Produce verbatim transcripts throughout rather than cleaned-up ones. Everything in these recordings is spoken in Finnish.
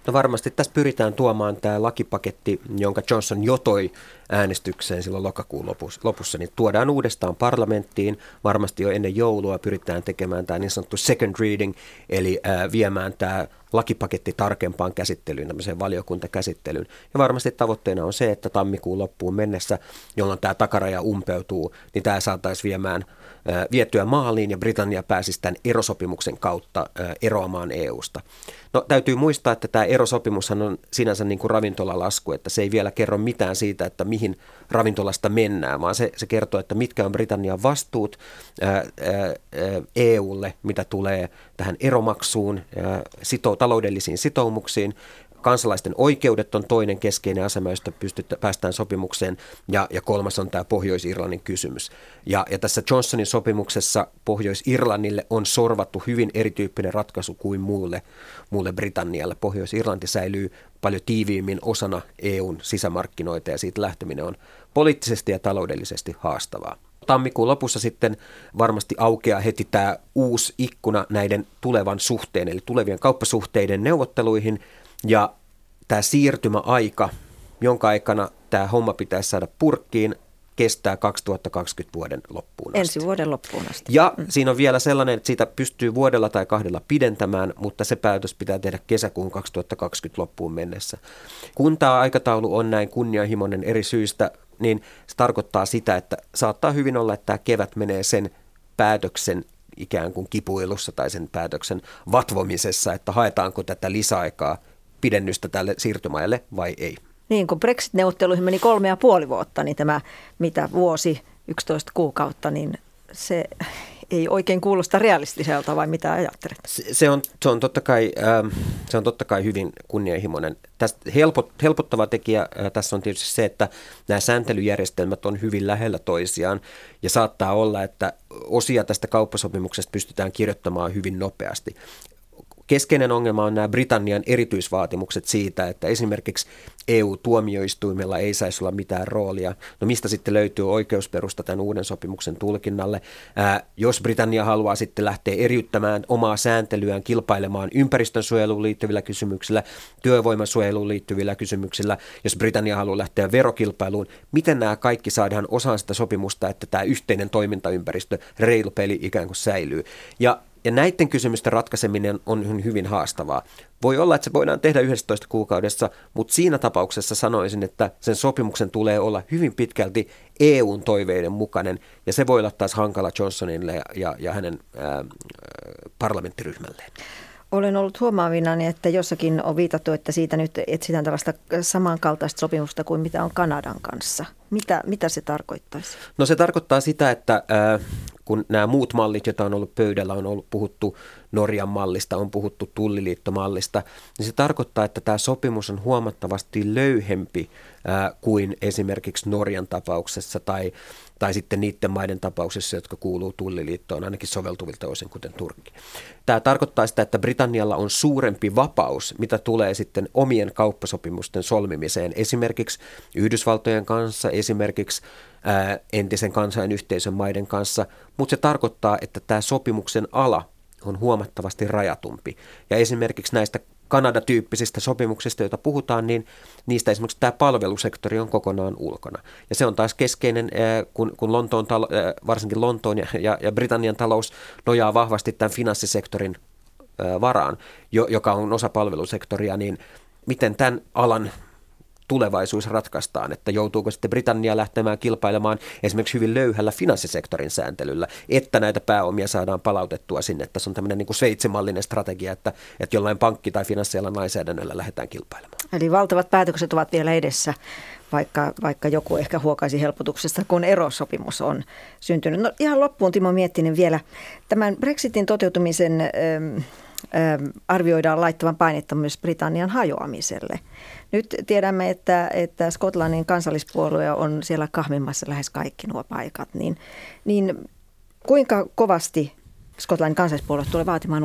No varmasti tässä pyritään tuomaan tämä lakipaketti, jonka Johnson jo toi äänestykseen silloin lokakuun lopussa, lopussa, niin tuodaan uudestaan parlamenttiin. Varmasti jo ennen joulua pyritään tekemään tämä niin sanottu second reading, eli ää, viemään tämä lakipaketti tarkempaan käsittelyyn, tämmöiseen valiokuntakäsittelyyn. Ja varmasti tavoitteena on se, että tammikuun loppuun mennessä, jolloin tämä takaraja umpeutuu, niin tämä saataisiin viemään ää, viettyä maaliin ja Britannia pääsisi tämän erosopimuksen kautta ää, eroamaan E U:sta. No täytyy muistaa, että tämä erosopimushan on sinänsä niin kuin ravintolalasku, että se ei vielä kerro mitään siitä, että mihin ravintolasta mennään, vaan se, se kertoo, että mitkä on Britannian vastuut ää, ää, E U:lle, mitä tulee tähän eromaksuun, ää, sito, taloudellisiin sitoumuksiin. Kansalaisten oikeudet on toinen keskeinen asema, josta pystyttä, päästään sopimukseen, ja, ja kolmas on tämä Pohjois-Irlannin kysymys. Ja, ja tässä Johnsonin sopimuksessa Pohjois-Irlannille on sorvattu hyvin erityyppinen ratkaisu kuin muulle, muulle Britannialle. Pohjois-Irlanti säilyy paljon tiiviimmin osana E U:n sisämarkkinoita, ja siitä lähteminen on poliittisesti ja taloudellisesti haastavaa. Tammikuun lopussa sitten varmasti aukeaa heti tämä uusi ikkuna näiden tulevan suhteen, eli tulevien kauppasuhteiden neuvotteluihin, ja tämä siirtymäaika, jonka aikana tämä homma pitäisi saada purkkiin, kestää kaksituhattakaksikymmentä vuoden loppuun asti. Ensi vuoden loppuun asti. Ja mm. siinä on vielä sellainen, että siitä pystyy vuodella tai kahdella pidentämään, mutta se päätös pitää tehdä kesäkuun kaksituhattakaksikymmentä loppuun mennessä. Kun tämä aikataulu on näin kunnianhimoinen eri syistä, niin se tarkoittaa sitä, että saattaa hyvin olla, että tämä kevät menee sen päätöksen ikään kuin kipuilussa tai sen päätöksen vatvomisessa, että haetaanko tätä lisäaikaa pidennystä tälle siirtymäajalle vai ei. Niin, kun Brexit-neuvotteluihin meni kolme ja puoli vuotta, niin tämä mitä vuosi, yksitoista kuukautta, niin se ei oikein kuulosta realistiselta, vai mitä ajattelet? Se, se, on, se, on, totta kai, äh, se on totta kai hyvin kunnianhimoinen. Tästä helpot, helpottava tekijä äh, tässä on tietysti se, että nämä sääntelyjärjestelmät on hyvin lähellä toisiaan, ja saattaa olla, että osia tästä kauppasopimuksesta pystytään kirjoittamaan hyvin nopeasti. Keskeinen ongelma on nämä Britannian erityisvaatimukset siitä, että esimerkiksi E U-tuomioistuimella ei saisi olla mitään roolia. No mistä sitten löytyy oikeusperusta tämän uuden sopimuksen tulkinnalle? Ää, jos Britannia haluaa sitten lähteä eriyttämään omaa sääntelyään kilpailemaan ympäristönsuojeluun liittyvillä kysymyksillä, työvoimasuojeluun liittyvillä kysymyksillä, jos Britannia haluaa lähteä verokilpailuun, miten nämä kaikki saadaan osaan sitä sopimusta, että tämä yhteinen toimintaympäristö, reilu peli ikään kuin säilyy. Ja Ja näiden kysymysten ratkaiseminen on hyvin haastavaa. Voi olla, että se voidaan tehdä yksitoista kuukaudessa, mutta siinä tapauksessa sanoisin, että sen sopimuksen tulee olla hyvin pitkälti E U:n toiveiden mukainen, ja se voi olla taas hankala Johnsonille ja, ja, ja hänen ää, parlamenttiryhmälleen. Olen ollut huomaavinani, että jossakin on viitattu, että siitä nyt etsitään tällaista samankaltaista sopimusta kuin mitä on Kanadan kanssa. Mitä, mitä se tarkoittaisi? No se tarkoittaa sitä, että äh, kun nämä muut mallit, joita on ollut pöydällä, on ollut puhuttu Norjan mallista, on puhuttu tulliliittomallista, niin se tarkoittaa, että tämä sopimus on huomattavasti löyhempi äh, kuin esimerkiksi Norjan tapauksessa tai, tai sitten niiden maiden tapauksessa, jotka kuuluu tulliliittoon, ainakin soveltuvilta osin, kuten Turkki. Tämä tarkoittaa sitä, että Britannialla on suurempi vapaus, mitä tulee sitten omien kauppasopimusten solmimiseen, esimerkiksi Yhdysvaltojen kanssa, esimerkiksi ää, entisen kansainyhteisön maiden kanssa, mutta se tarkoittaa, että tämä sopimuksen ala on huomattavasti rajatumpi. Ja esimerkiksi näistä Kanada-tyyppisistä sopimuksista, joita puhutaan, niin niistä esimerkiksi tämä palvelusektori on kokonaan ulkona. Ja se on taas keskeinen, kun, kun Lontoon, varsinkin Lontoon ja, ja, ja Britannian talous nojaa vahvasti tämän finanssisektorin varaan, joka on osa palvelusektoria, niin miten tämän alan tulevaisuus ratkaistaan, että joutuuko sitten Britannia lähtemään kilpailemaan esimerkiksi hyvin löyhällä finanssisektorin sääntelyllä, että näitä pääomia saadaan palautettua sinne. Tässä on tämmöinen niin kuin sveitsimallinen strategia, että, että jollain pankki- tai finanssialan lainsäädännöllä lähdetään kilpailemaan. Eli valtavat päätökset ovat vielä edessä, vaikka, vaikka joku ehkä huokaisi helpotuksesta, kun erosopimus on syntynyt. No ihan loppuun Timo Miettinen vielä. Tämän Brexitin toteutumisen ähm, arvioidaan laittavan painetta myös Britannian hajoamiselle. Nyt tiedämme, että, että Skotlannin kansallispuolue on siellä kahmimassa lähes kaikki nuo paikat. Niin, niin kuinka kovasti Skotlannin kansallispuolue tulee vaatimaan uutta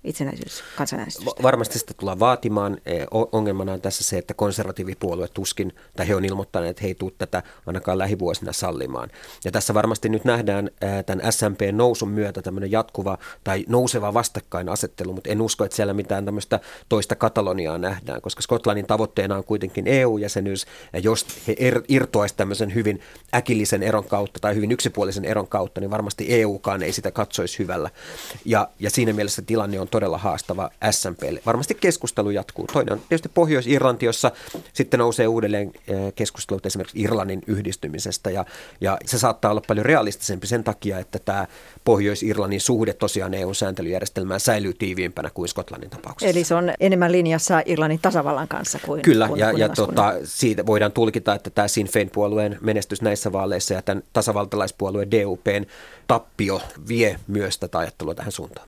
itsenäisyys kansanäänestystä? Varmasti sitä tullaan vaatimaan. Ongelmana on tässä se, että konservatiivipuolue tuskin, tai he on ilmoittaneet, että he ei tule tätä ainakaan lähivuosina sallimaan. Ja tässä varmasti nyt nähdään tämän S M P:n nousun myötä tämmöinen jatkuva tai nouseva vastakkainasettelu, mutta en usko, että siellä mitään tämmöistä toista Kataloniaa nähdään, koska Skotlannin tavoitteena on kuitenkin E U-jäsenyys, ja jos he er, irtoaisivat tämmöisen hyvin äkillisen eron kautta tai hyvin yksipuolisen eron kautta, niin varmasti E Ukaan ei sitä katsoisi hyvällä. Ja, ja siinä mielessä tilanne on todella haastava S M P:lle. Varmasti keskustelu jatkuu. Toinen on tietysti Pohjois-Irlanti, jossa sitten nousee uudelleen keskustelut esimerkiksi Irlannin yhdistymisestä, ja, ja se saattaa olla paljon realistisempi sen takia, että tämä Pohjois-Irlannin suhde tosiaan E U-sääntelyjärjestelmään säilyy tiiviimpänä kuin Skotlannin tapauksessa. Eli se on enemmän linjassa Irlannin tasavallan kanssa kuin Kyllä, kuin ja, ja tota, siitä voidaan tulkita, että tämä Sinn Féin-puolueen menestys näissä vaaleissa ja tämän tasavaltalaispuolueen D U P:n tappio vie myös tätä ajattelua tähän suuntaan.